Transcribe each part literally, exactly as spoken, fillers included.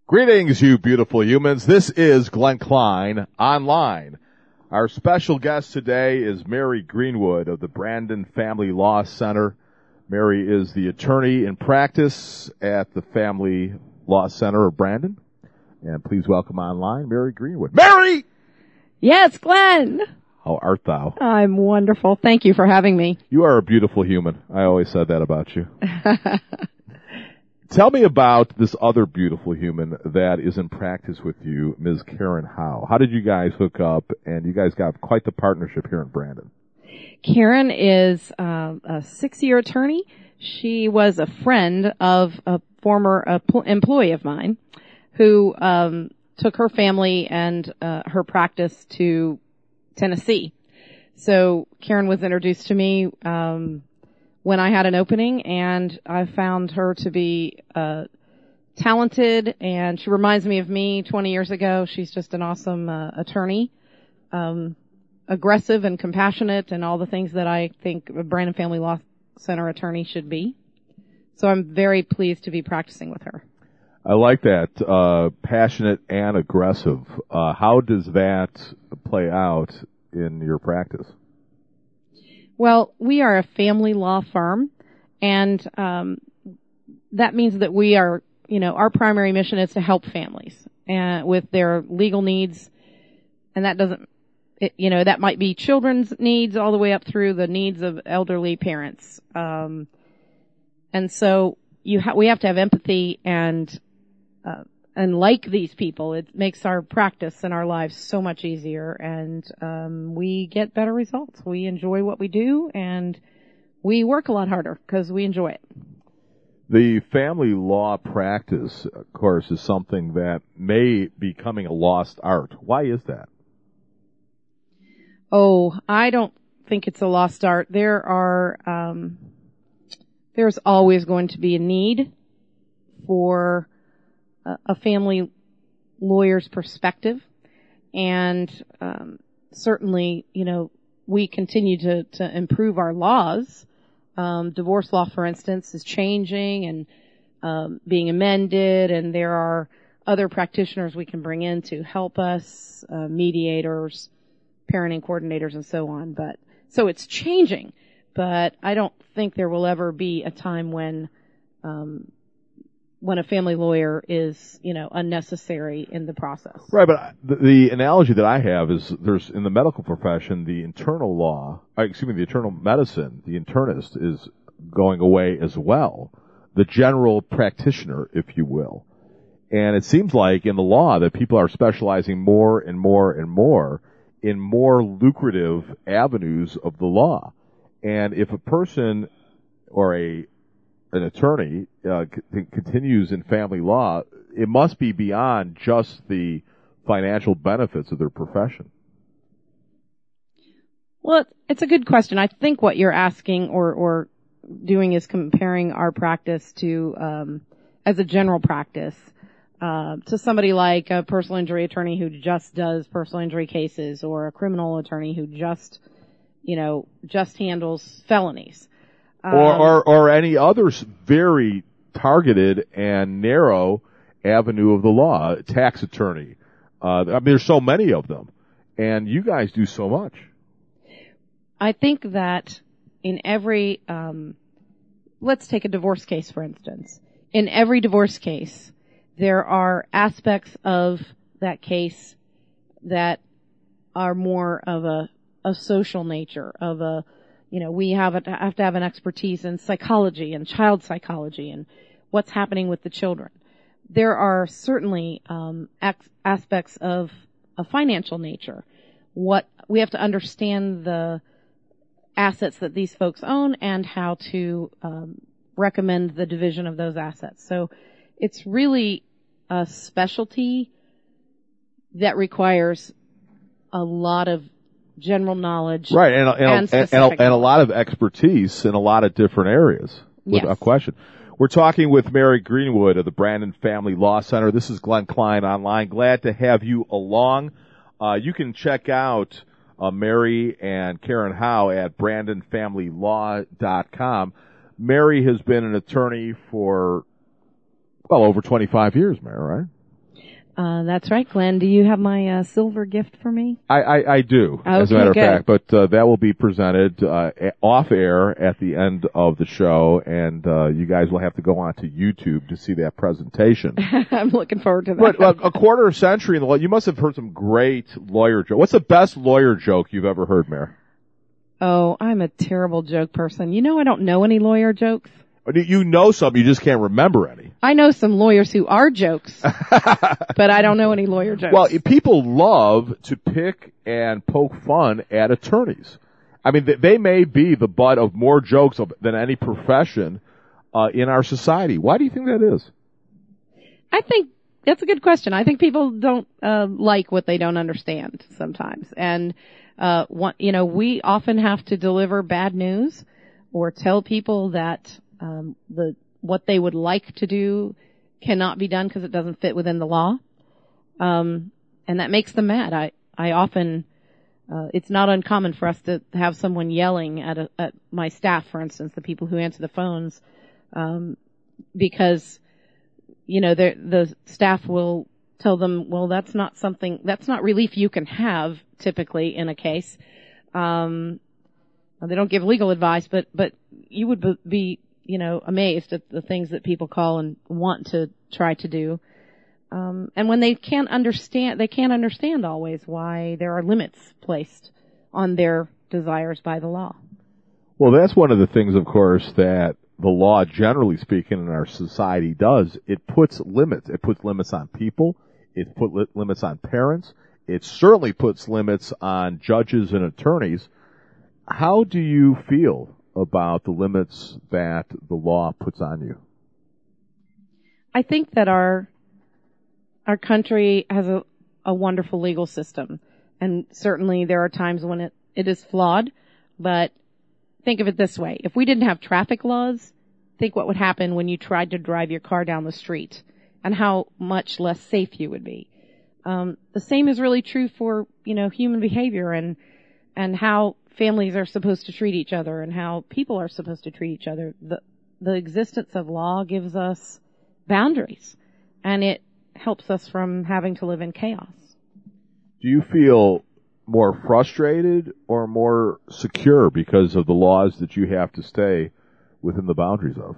Greetings, you beautiful humans. This is Glenn Klein Online. Our special guest today is Mary Greenwood of the Brandon Family Law Center. Mary is the attorney in practice at the Family Law Center of Brandon. And please welcome online Mary Greenwood. Mary! Yes, Glenn. How art thou? I'm wonderful. Thank you for having me. You are a beautiful human. I always said that about you. Tell me about this other beautiful human that is in practice with you, Miz Karen Howe. How did you guys hook up? And you guys got quite the partnership here in Brandon. Karen is uh, a six-year attorney. She was a friend of a former uh, pl- employee of mine who um, took her family and uh, her practice to Tennessee. So Karen was introduced to me um when I had an opening, and I found her to be uh talented, and she reminds me of me twenty years ago. She's just an awesome uh, attorney, um aggressive and compassionate, and all the things that I think a Brandon Family Law Center attorney should be. So I'm very pleased to be practicing with her. I like that, uh passionate and aggressive. Uh how does that play out in your practice? Well, we are a family law firm, and um that means that we are, you know, our primary mission is to help families and with their legal needs, and that doesn't, it, you know, that might be children's needs all the way up through the needs of elderly parents. Um and so you ha- we have to have empathy and uh, and like these people. It makes our practice and our lives so much easier, and um we get better results. We enjoy what we do, and we work a lot harder because we enjoy it. The family law practice, of course, is something that may be becoming a lost art. Why is that? Oh, I don't think it's a lost art. There are, um there's always going to be a need for a family lawyer's perspective, and um, certainly, you know, we continue to, to improve our laws. Um, divorce law, for instance, is changing and um, being amended, and there are other practitioners we can bring in to help us, uh, mediators, parenting coordinators, and so on. But so it's changing, but I don't think there will ever be a time when um, when a family lawyer is, you know, unnecessary in the process. Right, but the, the analogy that I have is there's, in the medical profession, the internal law, uh, excuse me, the internal medicine, the internist is going away as well. The general practitioner, if you will. And it seems like in the law that people are specializing more and more and more in more lucrative avenues of the law. And if a person or a an attorney uh, c- continues in family law, it must be beyond just the financial benefits of their profession. Well, it's a good question. I think what you're asking or, or doing is comparing our practice to, um, as a general practice, uh, to somebody like a personal injury attorney who just does personal injury cases, or a criminal attorney who just, you know, just handles felonies. Um, or, or, or any other very targeted and narrow avenue of the law, tax attorney. Uh, I mean, there's so many of them, and you guys do so much. I think that in every, um, let's take a divorce case, for instance. In every divorce case, there are aspects of that case that are more of a, a social nature, of a, you know, we have, a, have to have an expertise in psychology and child psychology and what's happening with the children. There are certainly um, ex- aspects of a financial nature. What we have to understand the assets that these folks own and how to um, recommend the division of those assets. So it's really a specialty that requires a lot of general knowledge, right, and and, and, and, and, a, and a lot of expertise in a lot of different areas. With yes. a question. We're talking with Mary Greenwood of the Brandon Family Law Center. This is Glenn Klein Online. Glad to have you along. Uh, you can check out uh, Mary and Karen Howe at brandon family law dot com. Mary has been an attorney for, well, over twenty-five years, Mary, right? Uh, that's right, Glenn. Do you have my uh, silver gift for me? I, I, I do, Okay, as a matter good. of fact, but uh, that will be presented uh, off air at the end of the show, and uh, you guys will have to go on to YouTube to see that presentation. I'm looking forward to that. But uh, a quarter century in the law, you must have heard some great lawyer jokes. What's the best lawyer joke you've ever heard, Mayor? Oh, I'm a terrible joke person. You know I don't know any lawyer jokes. You know some, you just can't remember any. I know some lawyers who are jokes, but I don't know any lawyer jokes. Well, people love to pick and poke fun at attorneys. I mean, they may be the butt of more jokes of, than any profession uh, in our society. Why do you think that is? I think that's a good question. I think people don't uh, like what they don't understand sometimes. And, uh, one, you know, we often have to deliver bad news or tell people that um, the what they would like to do cannot be done because it doesn't fit within the law. Um, and that makes them mad. I, I often, uh, it's not uncommon for us to have someone yelling at a, at my staff, for instance, the people who answer the phones, um, because, you know, the staff will tell them, well, that's not something, that's not relief you can have typically in a case. Um, they don't give legal advice, but, but you would be, you know, amazed at the things that people call and want to try to do. Um, and when they can't understand, they can't understand always why there are limits placed on their desires by the law. Well, that's one of the things, of course, that the law, generally speaking, in our society does. It puts limits. It puts limits on people. It puts li- limits on parents. It certainly puts limits on judges and attorneys. How do you feel about the limits that the law puts on you? I think that our our country has a, a wonderful legal system, and certainly there are times when it, it is flawed, but think of it this way. If we didn't have traffic laws, think what would happen when you tried to drive your car down the street and how much less safe you would be. Um, the same is really true for, you know, human behavior and and how families are supposed to treat each other and how people are supposed to treat each other. The, the existence of law gives us boundaries, and it helps us from having to live in chaos. Do you feel more frustrated or more secure because of the laws that you have to stay within the boundaries of?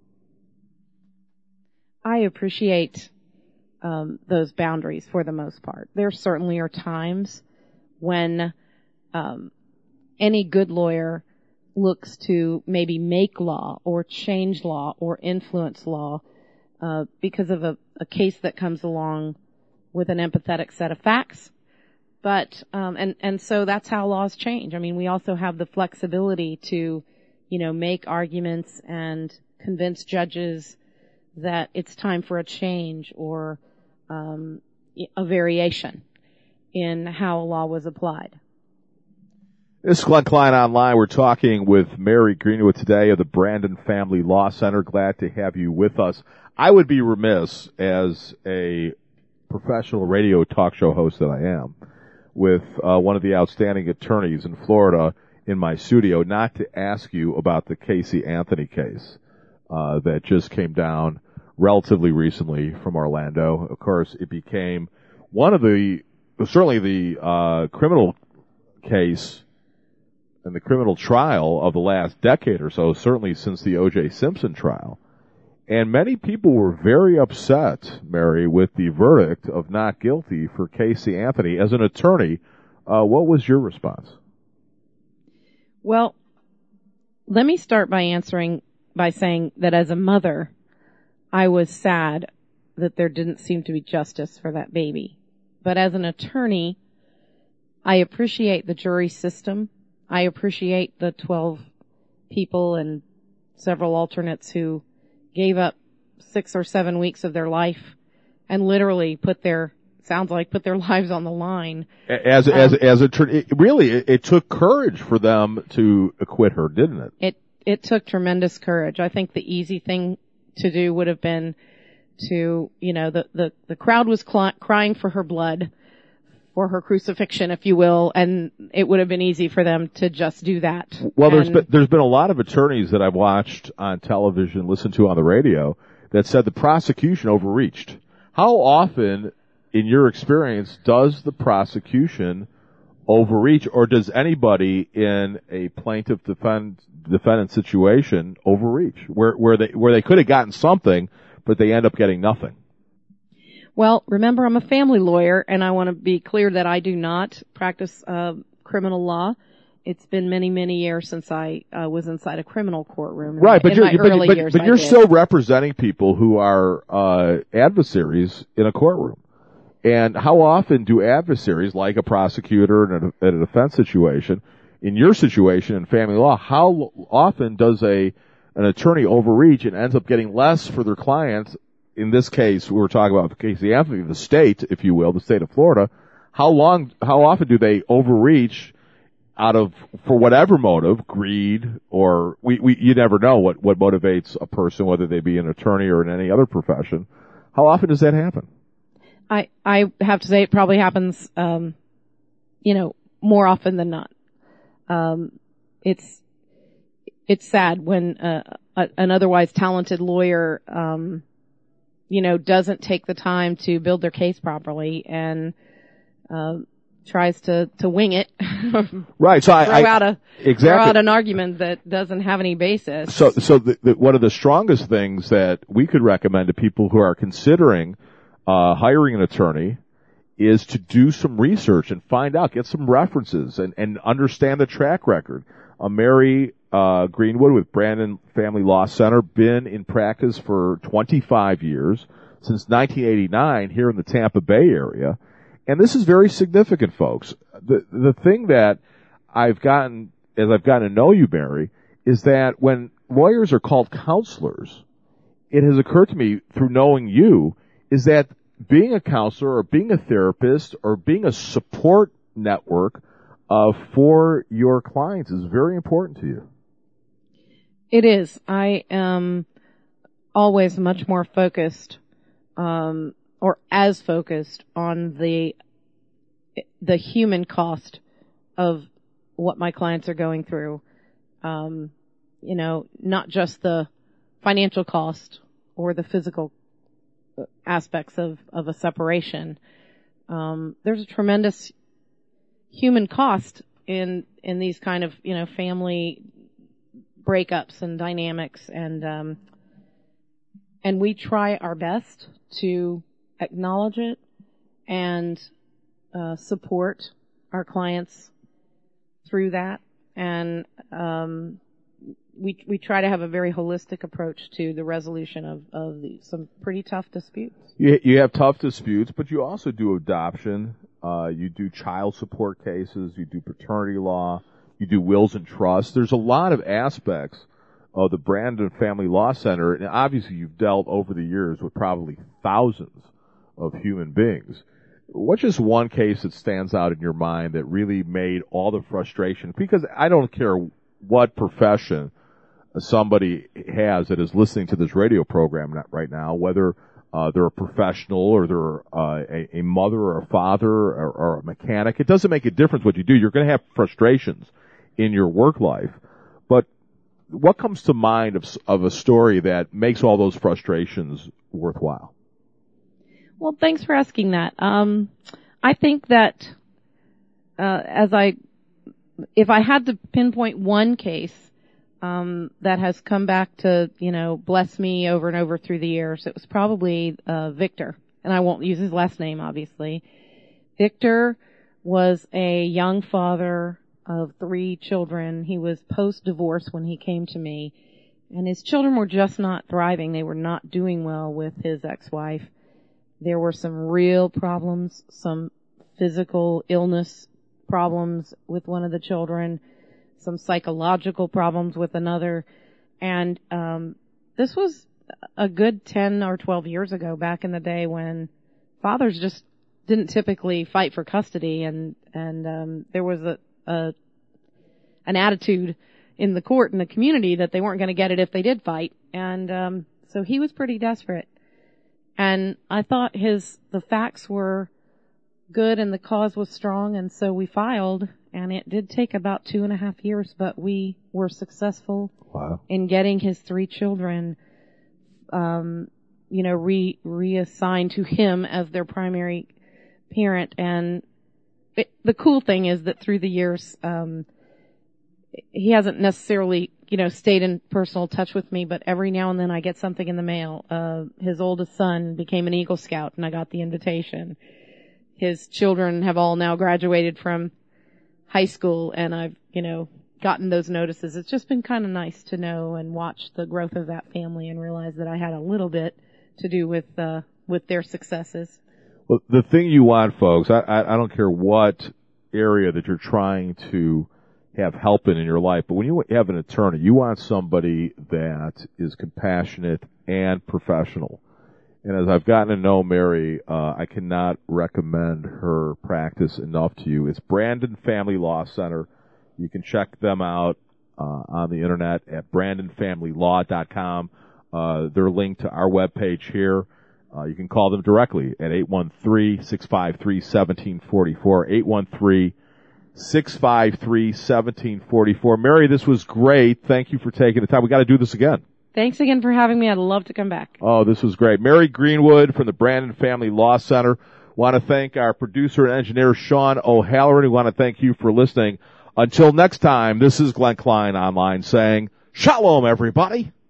I appreciate um, those boundaries for the most part. There certainly are times when um, any good lawyer looks to maybe make law or change law or influence law uh, because of a, a case that comes along with an empathetic set of facts. But um, and and so that's how laws change. I mean, we also have the flexibility to, you know, make arguments and convince judges that it's time for a change or um, a variation in how a law was applied. This is Glenn Klein Online. We're talking with Mary Greenwood today of the Brandon Family Law Center. Glad to have you with us. I would be remiss as a professional radio talk show host that I am with uh, one of the outstanding attorneys in Florida in my studio not to ask you about the Casey Anthony case uh, that just came down relatively recently from Orlando. Of course, it became one of the, certainly the uh, criminal case and the criminal trial of the last decade or so, certainly since the O J Simpson trial. And many people were very upset, Mary, with the verdict of not guilty for Casey Anthony. As an attorney, uh, what was your response? Well, let me start by answering by saying that as a mother, I was sad that there didn't seem to be justice for that baby. But as an attorney, I appreciate the jury system. I appreciate the twelve people and several alternates who gave up six or seven weeks of their life and literally put their, sounds like, put their lives on the line. As, um, as, as a, it, really, it, it took courage for them to acquit her, didn't it? It, it took tremendous courage. I think the easy thing to do would have been to, you know, the, the, the crowd was cl- crying for her blood, for her crucifixion, if you will, and it would have been easy for them to just do that. Well, and there's been, there's been a lot of attorneys that I've watched on television, listened to on the radio, that said the prosecution overreached. How often in your experience, does the prosecution overreach, or does anybody in a plaintiff defend, defendant situation overreach, where where they where they could have gotten something, but they end up getting nothing? Well, remember, I'm a family lawyer, and I want to be clear that I do not practice uh, criminal law. It's been many, many years since I uh, was inside a criminal courtroom. Right, but in you're, my but, early but, years, but I you're did. still representing people who are uh, adversaries in a courtroom. And how often do adversaries, like a prosecutor in a, in a defense situation, in your situation in family law, how often does a an attorney overreach and ends up getting less for their clients? In this case, we were talking about Casey Anthony, the state, if you will, the state of Florida. How long, how often do they overreach out of, for whatever motive, greed, or we, we you never know what, what motivates a person, whether they be an attorney or in any other profession. How often does that happen? I, I have to say it probably happens, um, you know, more often than not. Um, it's, it's sad when, uh, a, an otherwise talented lawyer, um, you know, doesn't take the time to build their case properly and, um, tries to, to wing it. Right. So I, throw I out a, exactly. throw out an argument that doesn't have any basis. So, so the, the, one of the strongest things that we could recommend to people who are considering uh, hiring an attorney is to do some research and find out, get some references, and, and understand the track record. Uh, Mary uh, Greenwood with Brandon Family Law Center, been in practice for twenty-five years, since nineteen eighty-nine here in the Tampa Bay area. And this is very significant, folks. The the thing that I've gotten, as I've gotten to know you, Mary, is that when lawyers are called counselors, it has occurred to me through knowing you, is that being a counselor or being a therapist or being a support network uh, for your clients is very important to you. It is. I am always much more focused, um, or as focused on the the human cost of what my clients are going through. Um, you know, not just the financial cost or the physical aspects of, of a separation. Um, there's a tremendous human cost in, in these kind of, you know, family breakups and dynamics, and, um, and we try our best to acknowledge it and, uh, support our clients through that. And, um, we, we try to have a very holistic approach to the resolution of, of the, some pretty tough disputes. You, you have tough disputes, but you also do adoption, uh, you do child support cases, you do paternity law, you do wills and trusts. There's a lot of aspects of the Brandon Family Law Center, and obviously you've dealt over the years with probably thousands of human beings. What's just one case that stands out in your mind that really made all the frustration? Because I don't care what profession somebody has that is listening to this radio program right now, whether uh, they're a professional or they're uh, a, a mother or a father or, or a mechanic. It doesn't make a difference what you do. You're going to have frustrations in your work life. But what comes to mind of, of a story that makes all those frustrations worthwhile? Well, thanks for asking that. Um, I think that uh, as I, if I had to pinpoint one case um, that has come back to, you know, bless me over and over through the years, it was probably uh, Victor, and I won't use his last name, obviously. Victor was a young father of three children. He was post-divorce when he came to me, and his children were just not thriving. They were not doing well with his ex-wife. There were some real problems, some physical illness problems with one of the children, some psychological problems with another. And um this was a good ten or twelve years ago, back in the day when fathers just didn't typically fight for custody, and and um there was a, a an attitude in the court and the community that they weren't going to get it if they did fight. And um so he was pretty desperate. And I thought his, the facts were good and the cause was strong, and so we filed, and it did take about two and a half years, but we were successful wow. in getting his three children, um, you know, re, reassigned to him as their primary parent, and it, the cool thing is that through the years, um, he hasn't necessarily, you know, stayed in personal touch with me, but every now and then I get something in the mail. Uh, his oldest son became an Eagle Scout and I got the invitation. His children have all now graduated from high school and I've, you know, gotten those notices. It's just been kind of nice to know and watch the growth of that family and realize that I had a little bit to do with, uh, with their successes. Well, the thing you want, folks, I, I, I don't care what area that you're trying to have help in in your life, but when you have an attorney, you want somebody that is compassionate and professional. And as I've gotten to know Mary, uh, I cannot recommend her practice enough to you. It's Brandon Family Law Center. You can check them out uh, on the internet at brandon family law dot com. Uh, they're linked to our webpage here. Uh, you can call them directly at eight one three, six five three, one seven four four, eight one three, six five three, one seven four four. Mary, this was great. Thank you for taking the time. We got to do this again. Thanks again for having me. I'd love to come back. Oh, this was great. Mary Greenwood from the Brandon Family Law Center. Want to thank our producer and engineer, Sean O'Halloran. We want to thank you for listening. Until next time, this is Glenn Klein Online saying, Shalom, everybody.